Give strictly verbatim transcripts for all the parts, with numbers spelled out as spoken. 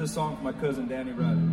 a song for my cousin Danny Ryder.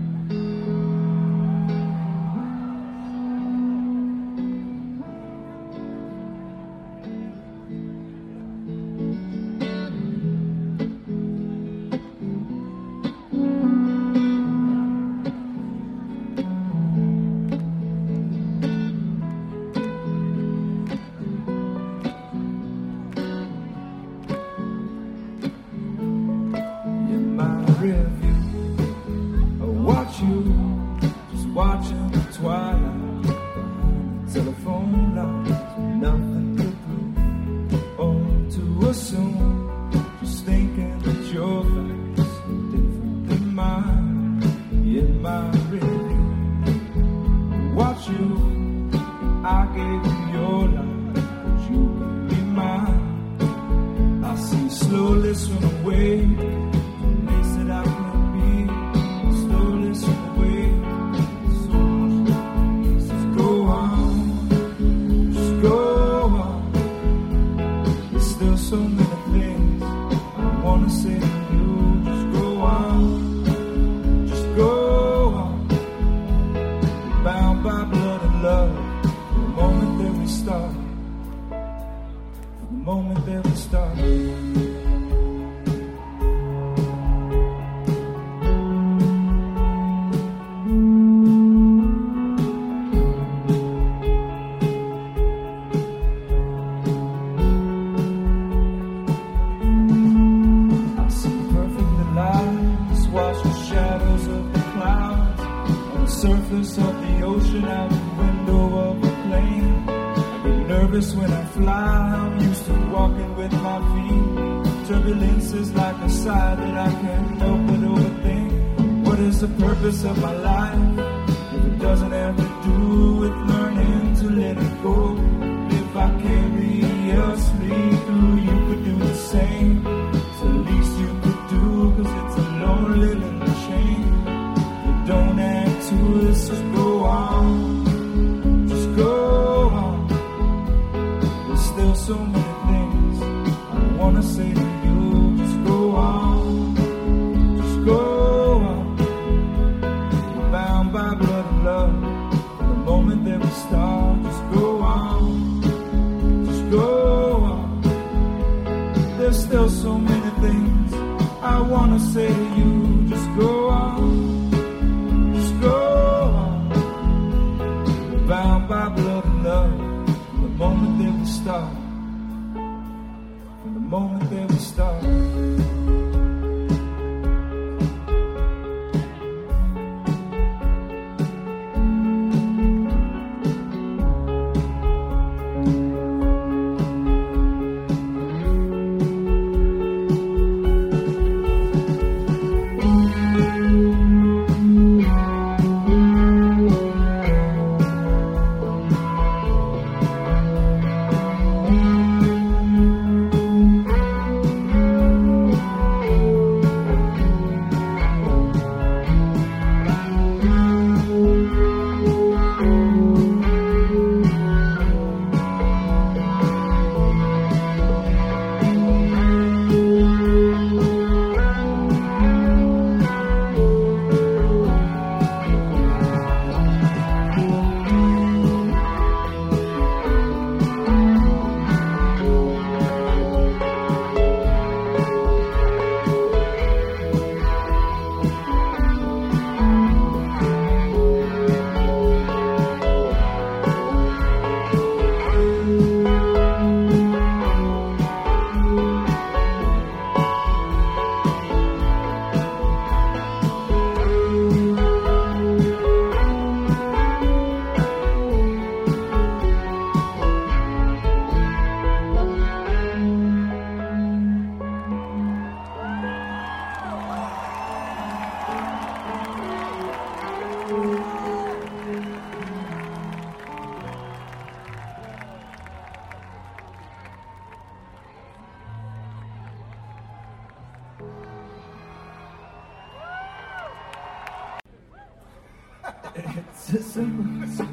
It's as simple as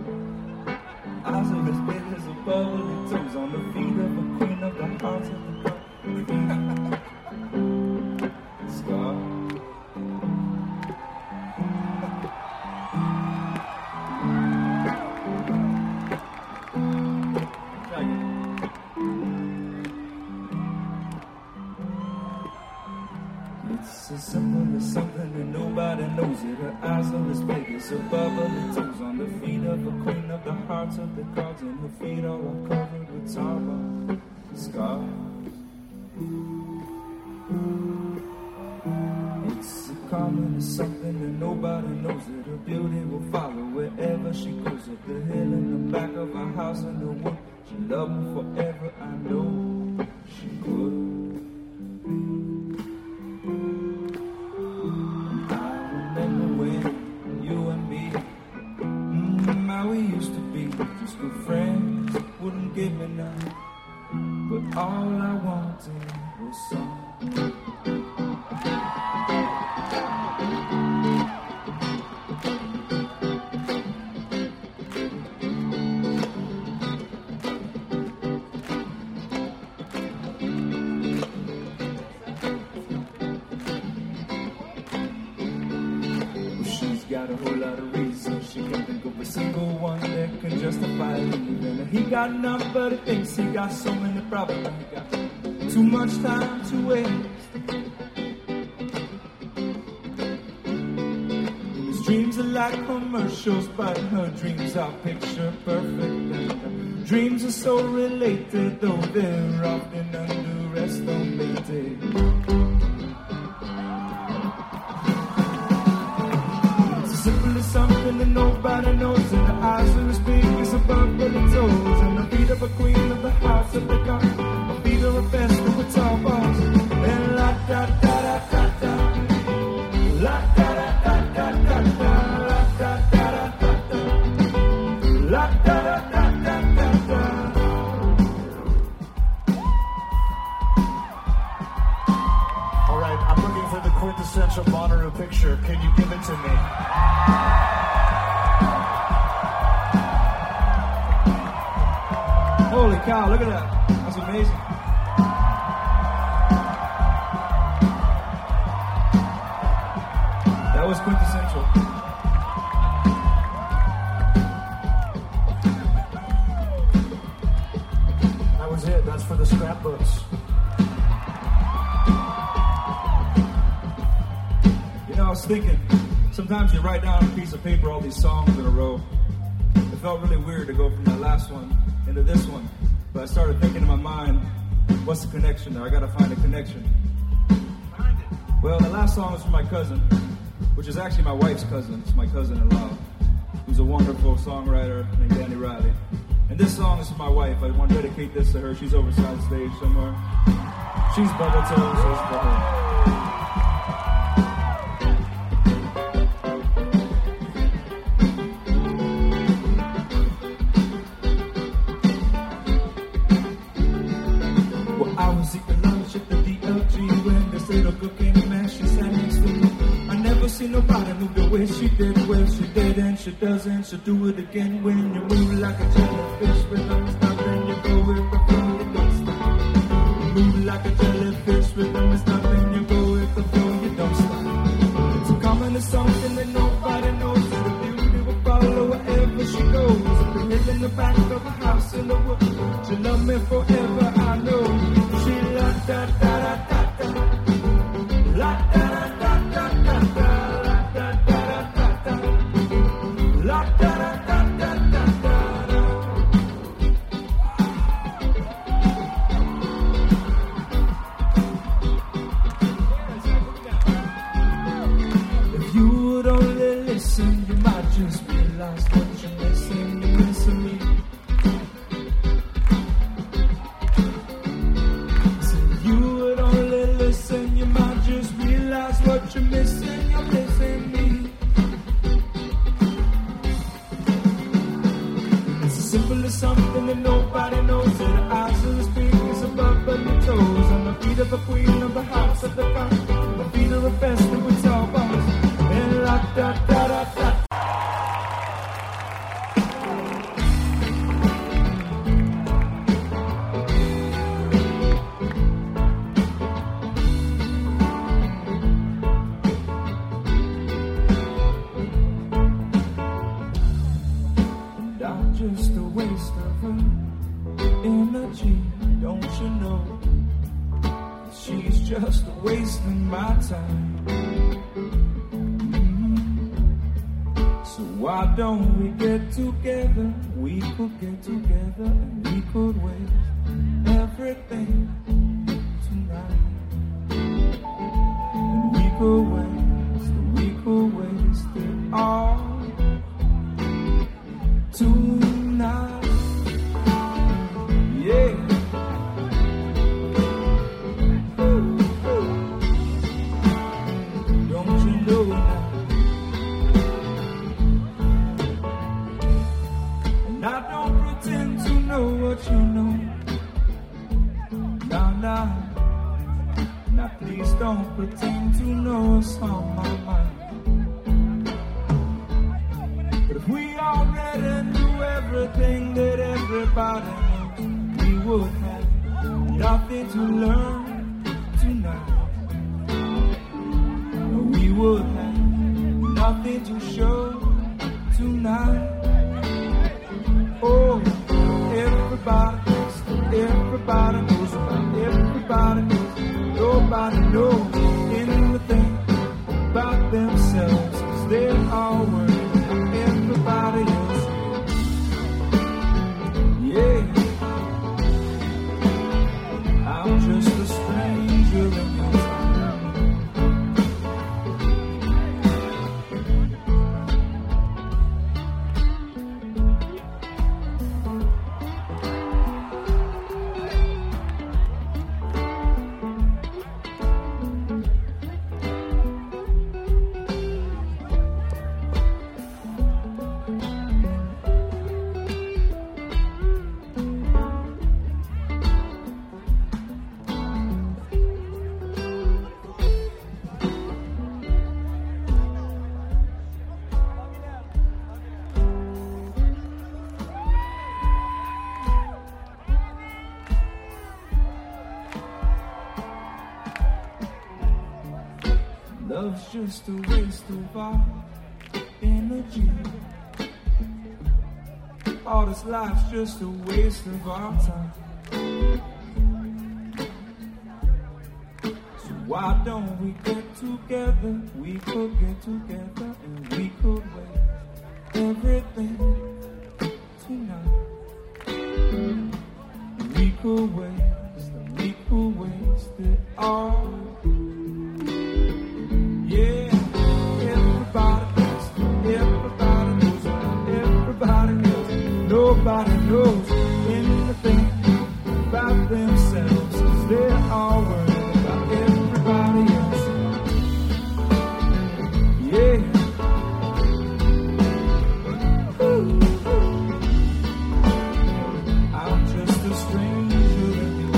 eyes of as big as a bubbly toes on the feet of a queen of the hearts of the cup. Scar. eyes are as big as a bubble. The toes on the feet of a queen of the hearts of the cards, and her feet all are covered with tar scars. It's a common, it's something that nobody knows, that her beauty will follow wherever she goes. Up the hill in the back of our house in the wood, she loved me forever, I know she could. And I remember when you and me, mm, how we used to be, just good friends, wouldn't give me none, but all I wanted was some. Got a whole lot of reasons. She can't think of a single one that can justify leaving. He got none, but he thinks he got so many problems. He got too much time to waste. His dreams are like commercials, but her dreams are picture perfect. And her dreams are so related, though they're often underestimated. Something that nobody knows, and the eyes are as big as a buffalo toes, and the feet of a queen of the house of the god, the feet of a festival with tall balls, and la da da da da da, la da da da da da da, la da da da da da, la da da da da da da. All right, I'm looking for the quintessential Bonnaroo picture. Can you give it to me? Holy cow, look at that. That's amazing. That was quintessential. That was it. That's for the scrapbooks. You know, I was thinking, sometimes you write down on a piece of paper all these songs in a row. It felt really weird to go from that last one into this one, but I started thinking in my mind, what's the connection there? I gotta find a connection. Find it. Well, the last song was from my cousin, which is actually my wife's cousin. It's my cousin-in-law, who's a wonderful songwriter named Danny Riley. And this song is for my wife. I want to dedicate this to her. She's over side stage somewhere. She's bubble toe, so it's for her. Nobody moved the way she did, well she did and she doesn't, she'll do it again. When you move like a jellyfish, rhythm is nothing, you go with the flow, you don't stop. You move like a jellyfish, rhythm is nothing, you go with the flow, you don't stop. It's a common, it's something that nobody knows, the beauty will follow wherever she goes. If you live in the back of a house in the woods, she'll love me forever, I know. She la da da da da da, la da da da da da da. You might just realize what you're missing, you're missing me. So you would only listen, you might just realize what you're missing, you're missing me. It's as simple as something that nobody knows, that her eyes are as big as a buffalo toes, on the feet of a queen of the house of the car, the feet of a festival with tall bars, and la da da da da. Just a waste of her energy, don't you know? She's just wasting my time. Mm-hmm. why don't we get together? We could get together and we could waste everything tonight. And we could waste, we could waste it all tonight. Yeah. Ooh, ooh. Don't you know now? And I don't pretend to know what you know. Nah, nah. Now please don't pretend to know what's on my mind. But if we already knew everything that everybody knows, we would have nothing to learn tonight. We would have nothing to show tonight. Oh, everybody knows, everybody knows about everybody knows. Nobody knows anything about themselves, 'cause they're all worried about everybody else. Yeah, I'm just a stranger in your time. Love's just a waste of our energy. All this life's just a waste of our time. So why don't we get together? We could get together and we could waste everything tonight. We could waste, we could waste it all. Yeah, everybody knows, everybody knows, everybody knows. Nobody knows anything about themselves, 'cause they're all worried about everybody else. Yeah. Ooh, ooh. I'm just a stranger in you.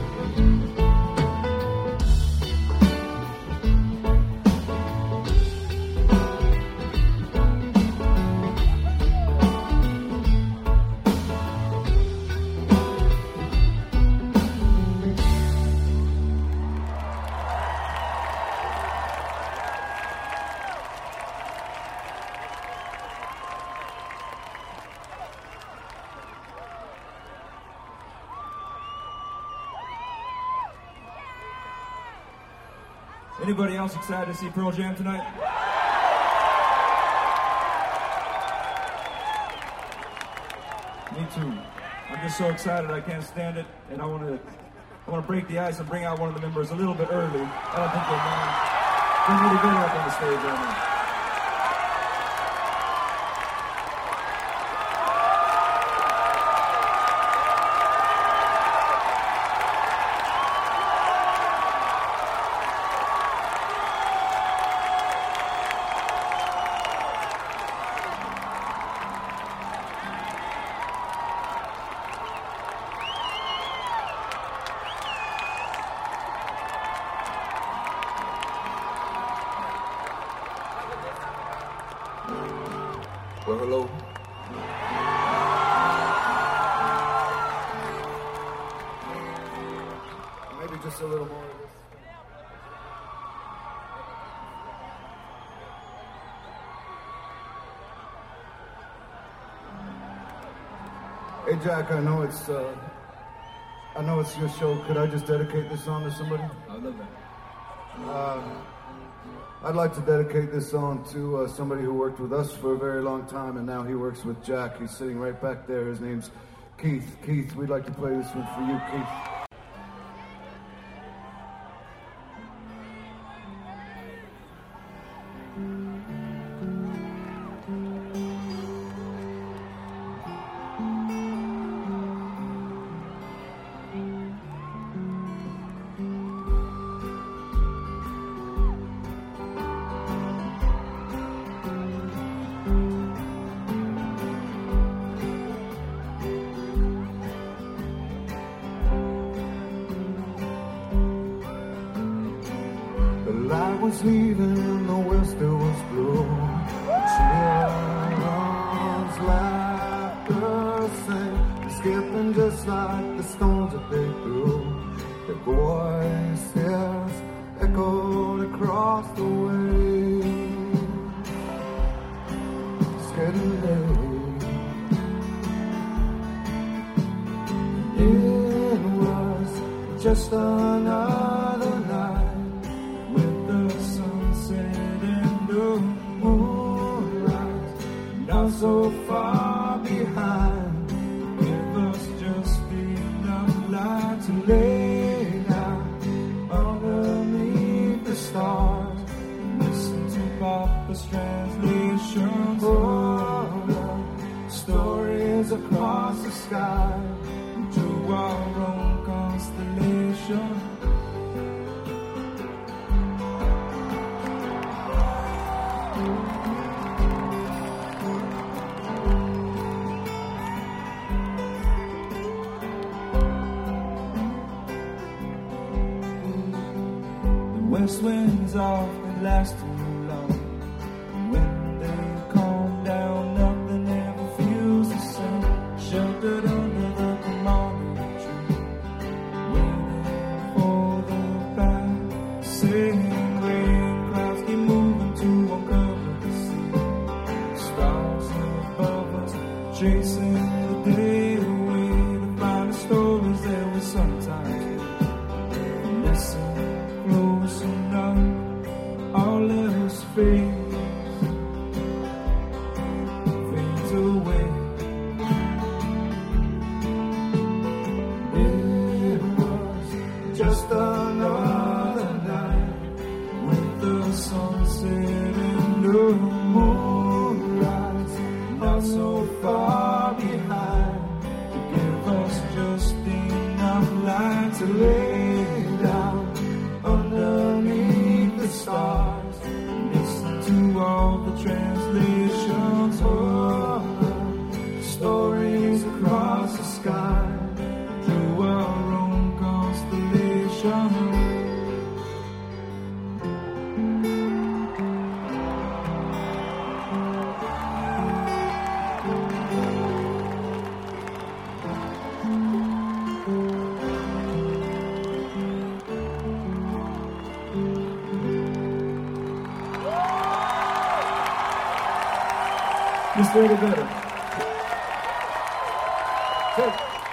Anybody else excited to see Pearl Jam tonight? Me too. I'm just so excited I can't stand it, and I want to I want to break the ice and bring out one of the members a little bit early. I don't think they'll mind. They're really good up on the stage right now. Well, hello. Maybe just a little more of this. Hey, Jack, I know it's uh, I know it's your show. Could I just dedicate this song to somebody? I love that. Uh, I'd like to dedicate this song to uh, somebody who worked with us for a very long time, and now he works with Jack. He's sitting right back there. His name's Keith. Keith, we'd like to play this one for you, Keith. Was leaving and the west was blue. Children's laughter sang, skipping just like the stones that they threw. Their voices echoed across the way. It's getting late. It was just another night. Not so far behind, give us just enough light to lay down underneath the stars. Listen to Papa's translations of the stories across the sky to our own constellation. West winds often last too long. When they calm down, nothing ever feels the same. Sheltered under the commodity tree, waiting for the passing rain. Clouds keep moving to uncover the sea. Stars above us, chasing the day away to find the stories that we sometimes hear. Listen close enough, all else fades, fades away. It was just another night with the sunset and the moonrise, not so far behind to give us just enough light to lay down underneath the stars. Listen to all the translations of the stories across the sky through our own constellation. Just a little better. Good.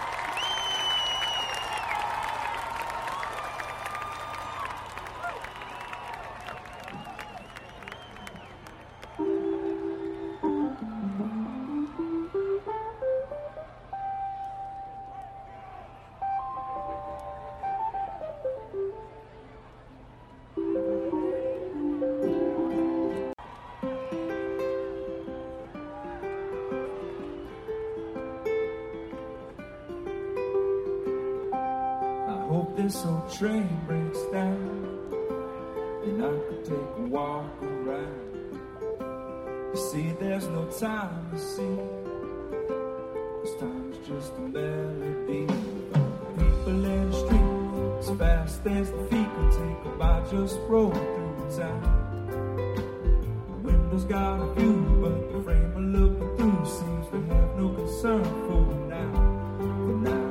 Hope this old train breaks down and I could take a walk around. You see, there's no time to see, this time's just a melody. People in the street, as fast as the feet can take them, I just roll through town. The windows got a view, but the frame I'm looking through seems to have no concern for now, for now.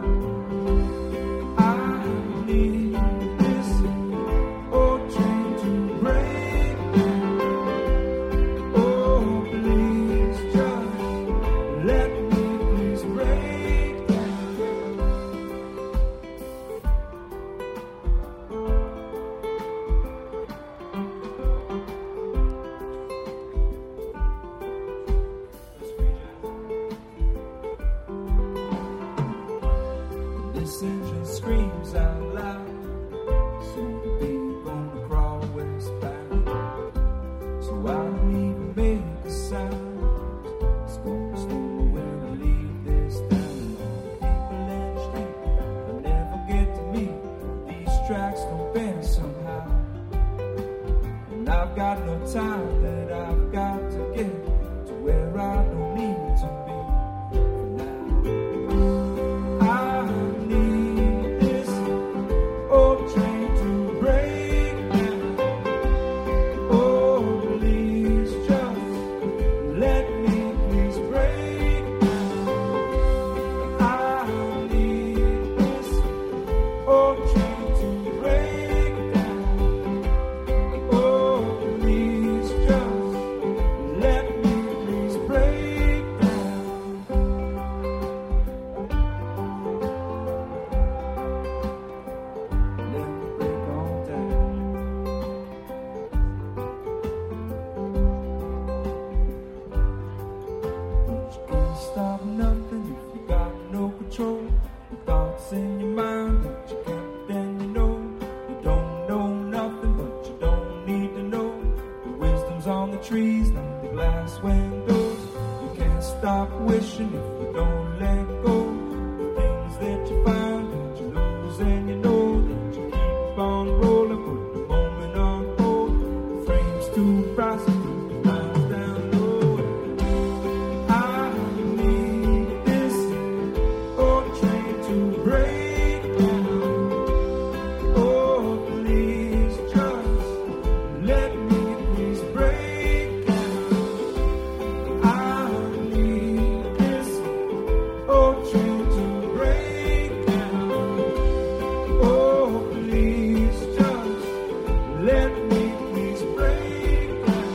thoughts in your mind that you can't, then you know you don't know nothing, but you don't need to know. The wisdom's on the trees, not the glass windows. You can't stop wishing if you don't let go. The things that you find that you lose, and you know that you keep on rolling, put the moment on hold. The frame's too bright, so put the lines down low. I need this old train to break down. Oh, please just let me please break down. I need this old train to break down. Oh, please just let me please break down.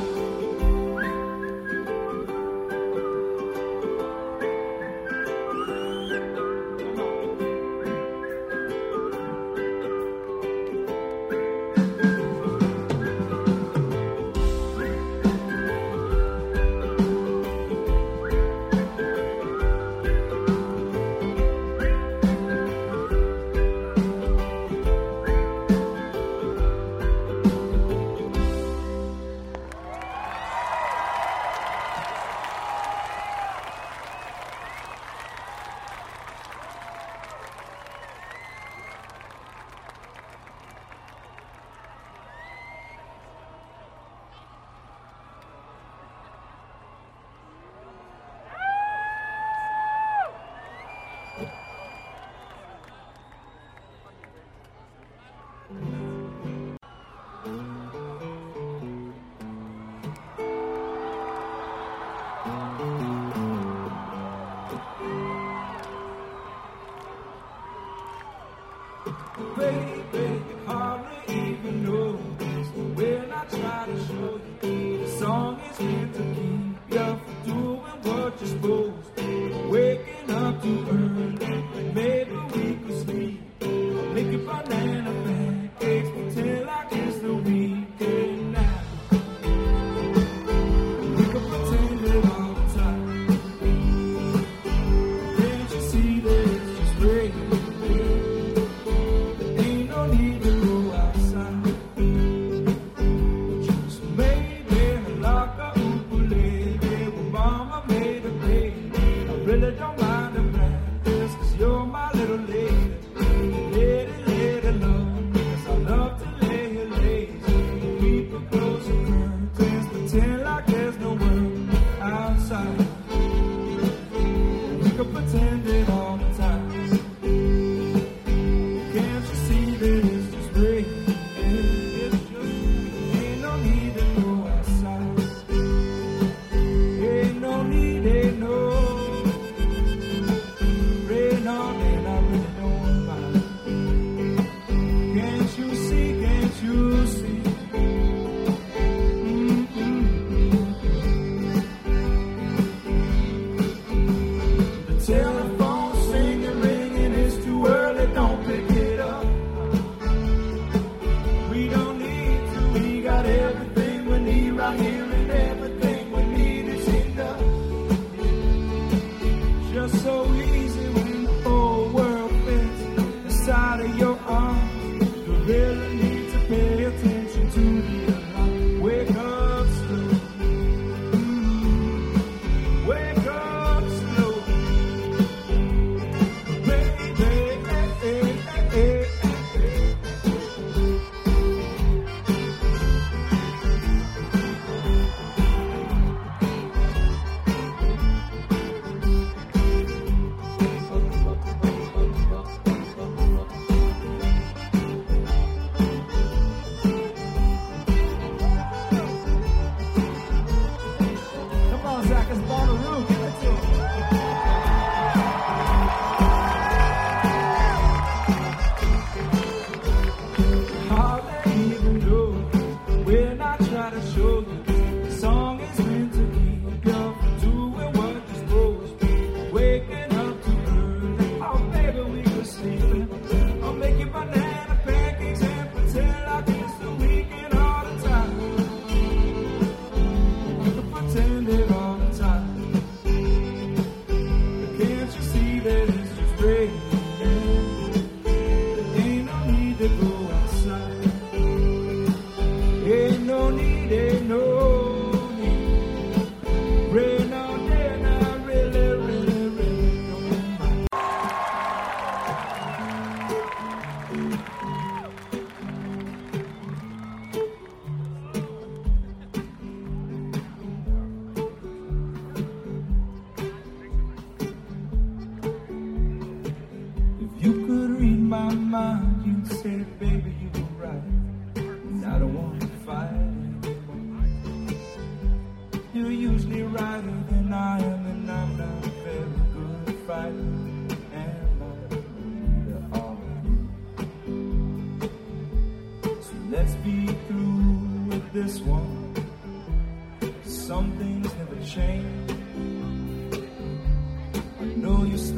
Baby, you hardly even notice when I try to show you. The song is meant to keep you from doing what you're supposed to. Waking up too early, maybe we could sleep. Make your banana pancakes, pretend like it's the weekend now. We could pretend it all the time. Can't you see that it's just raining? Ain't no need to go outside. Just maybe lock a ukulele when mama made a baby. I really don't mind the practice, 'cause you're my little lady. Lady, lady love, 'cause I love to lay you lazy. People close the curtains, pretend like there's no world outside. We could pretend it all the time. Can't you see that it's just raining? It's just ain't no need to go outside. Ain't no need, ain't no rain on and I really don't mind. Can't you see? Can't you see? Mm-mm. The telephone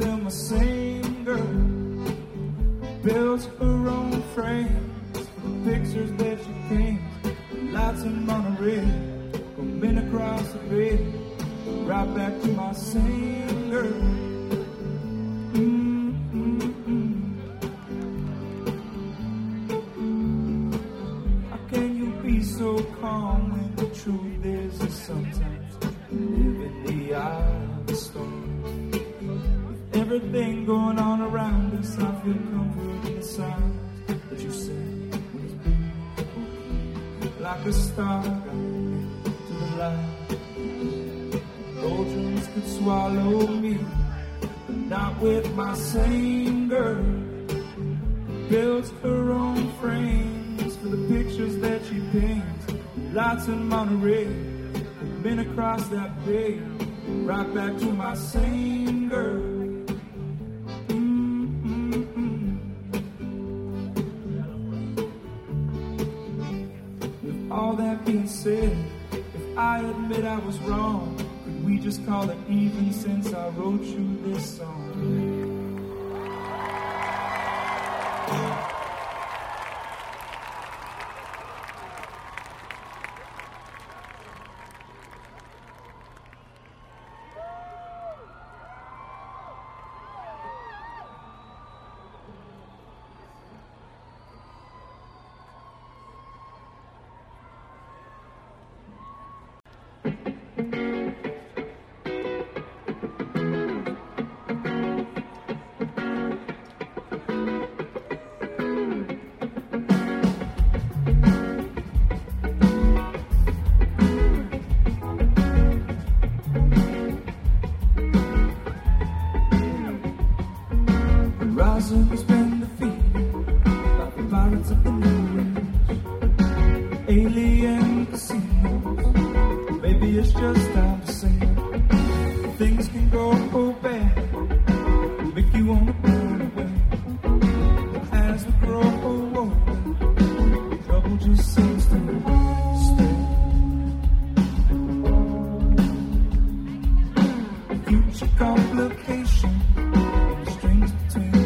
still my same girl. Builds her own frames for the pictures that she paints. Lights in Monterey, coming across the bay, right back to my same girl. Mm-mm-mm. How can you be so calm when the truth is that sometimes you live in the eye of the storm? With everything going on around us, I feel comfort in the sound that you sing. Like a star to the light. Oceans could swallow me, but not with my same girl. Builds her own frames for the pictures that she paints. Lights in Monterey, been across that bay, right back to my same girl. All that being said, if I admit I was wrong, could we just call it even since I wrote you this song? Has been defeated by the pirates of the New Age, alien casinos. Maybe it's just time to say things can go bad, make you wanna run away. As we grow older, trouble just seems to stay. Future complication, strings between.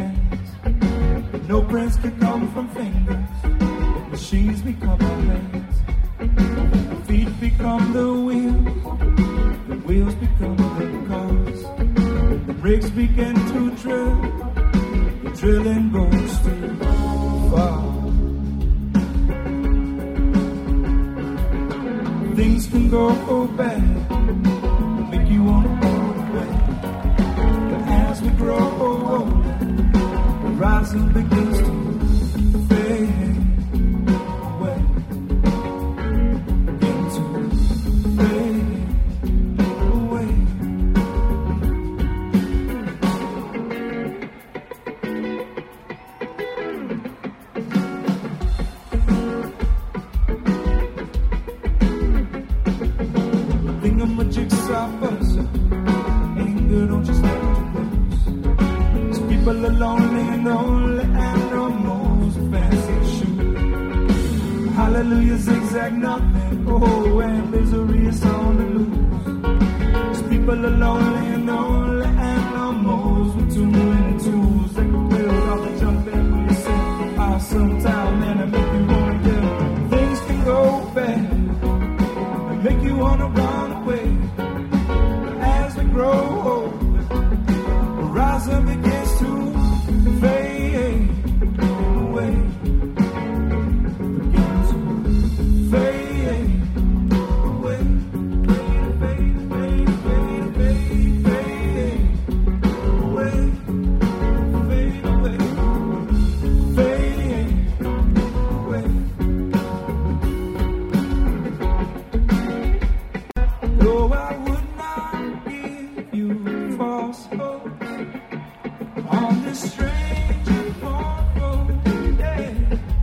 No prints can come from fingers, machines become our hands. The feet become the wheels, the wheels become the cars. The rigs begin to drill, the drilling goes too far. Things can go bad, make you want to run away. But as we grow older, rising begins to fade away, begin to fade away. Thingamajigsaw puzzle, anger don't just like to lose. People are lonely and lonely animals with fancy shoes. Hallelujah, zigzag nothing. Oh, and misery is on the loose. These people are lonely and lonely animals with too many tools. They can build off the jump in when you say awesome time, man, and make you wanna get. Things can go bad and make you wanna run away. But as we grow old, the rise up begins to fade away, begin to fade away, fade, fade, fade, fade, fade, fade away, fade away, fade away. Though I would not give you false hopes on this strange and awful day,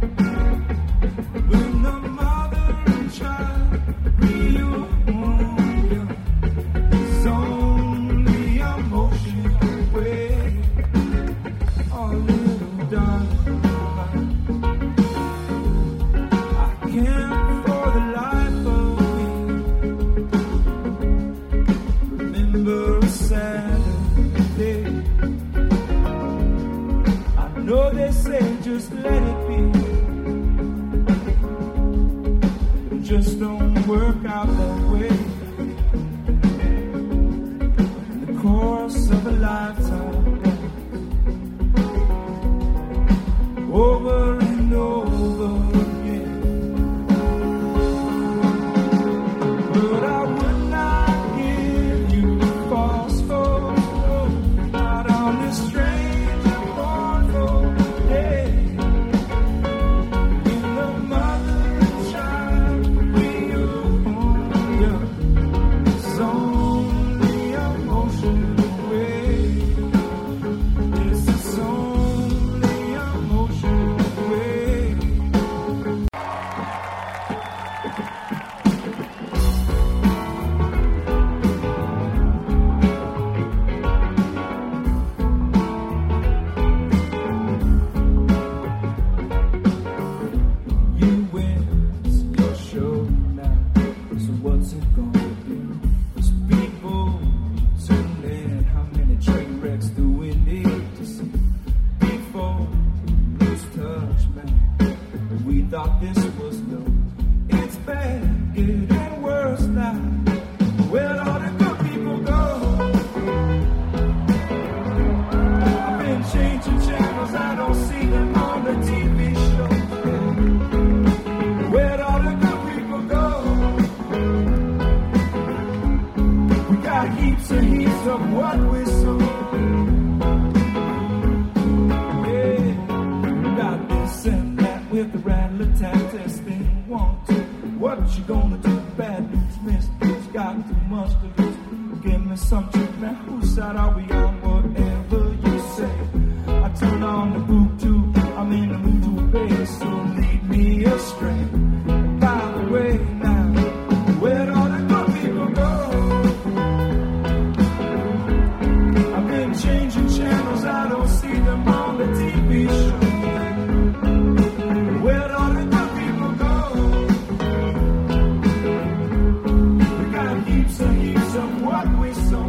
when the mother and child reunion is only a motion away. Oh, little darling, I can't for the life of me remember a Saturday. No, they say just let it be. It just don't work out that way. The course of a lifetime, over and over again. But I would not give you false hope, not on this strange and mournful day. In the mother and child reunion, it's only a motion away. This is only a motion away. You win, it's your show now. So what's it gonna do? Those people tune in. How many train wrecks do we need to see before we lose touch, man? We thought this was low. It's bad, getting worse now. Where'd all the good people go? I've been changing channels, I don't see them on the T V shows. Where'd all the good people go? We got heaps and heaps of what we sow. Yeah, we got this and that with the rattler tat testing. One, two, what you gonna do? Bad news, missed news, got too much to lose. Give me some truth, man. Whose side are we on? Whatever you say. I turn on the boot tube, I'm in the mood to obey, so lead me astray. By the way, now, where'd all the good people go? I've been changing channels, I don't see them on the T V show. Where'd all the good people go? We got heaps and heaps of what we sow.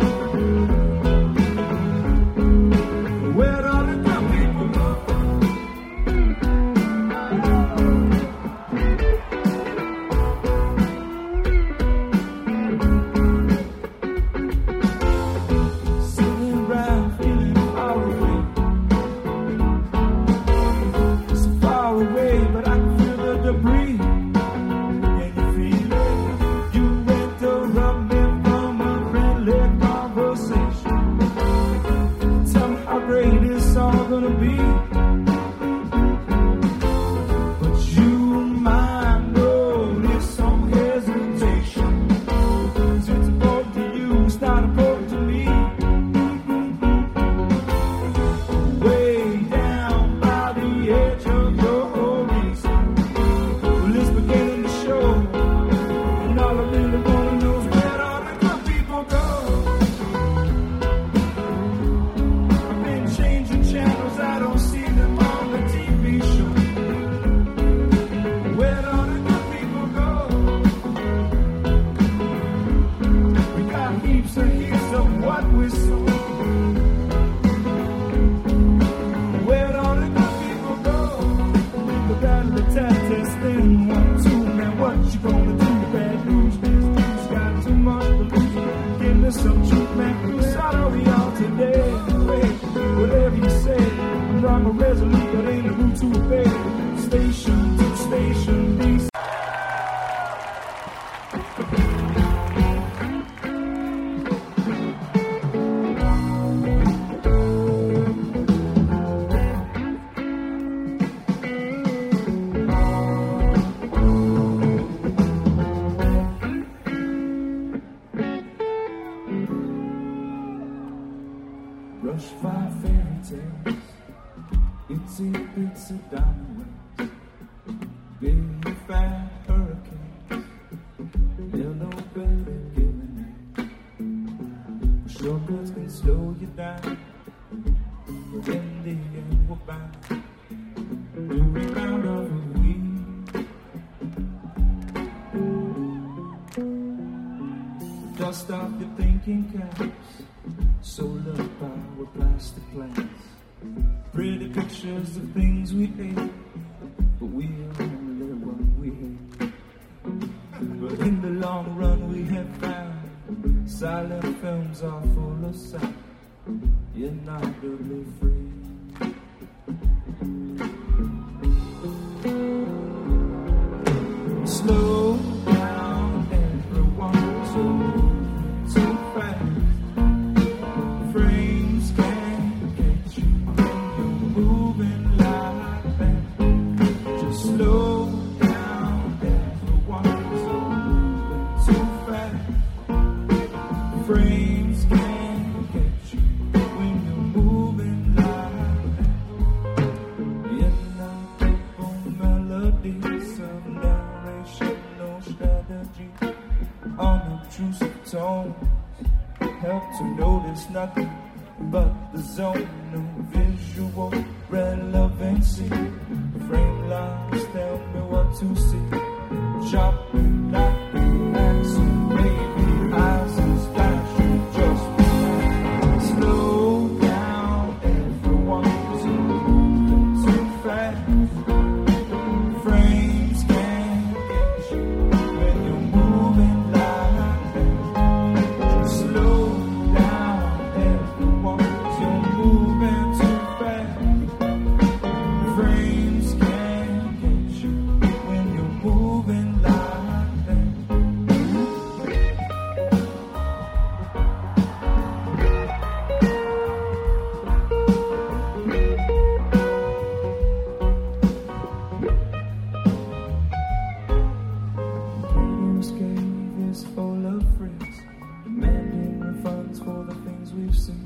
Where'd all the good people go? Sitting around feeling far away, so far away, but I can feel the debris. Can you feel it? You interrupt me from a friendly conversation. Tell me how great it's all gonna be. But you might notice some hesitation. It's important to you, it's not important to me. Way down by the edge of your horizon. Well, it's beginning to show. And all I really wanna know is where all the good people go. I've been changing channels, I don't see them on the T V show. Where'd all the good people go? We got heaps and heaps of what we sow. Where'd all the good people go? The battle of tat testing, one, two, man, what you gonna do? Bad news, this news got too much to lose. Give me some truth, man, whose side are we on today? Wait, whatever you say, I'm wrong or resolute, but ain't a route to obey. Station to station, these. Brush five fairy tales, itsy bitsy diamond wings, big fat hurricanes, yellow belly giving in. Shortcuts can slow you down, but in the end we're bound to rebound off of weed. Dust off your thinking caps, solar power plastic plants. pretty pictures of things we hate, but we only what we hate. But in the long run we have found silent films are full of sound, inaudibly free. Slow down, everyone's moving too fast. Frames can't catch you when you're moving like that. Just slow down, everyone's moving too fast. Frames can't catch you when you're moving like that. Inaudible melodies of narrational strategy, unobtrusive tones help to notice nothing but the zone of visual relevancy. Frame lines tell me what to see. Chopping like the accent, maybe eyes is flashing just relax. Slow down, everyone's moving too fast. Frames can't get you when you're moving like that. Just slow down, everyone's you're moving too fast. Frames can't get you when you're moving like that. Chaos Cave is full of freaks, demanding refunds for the things we've seen.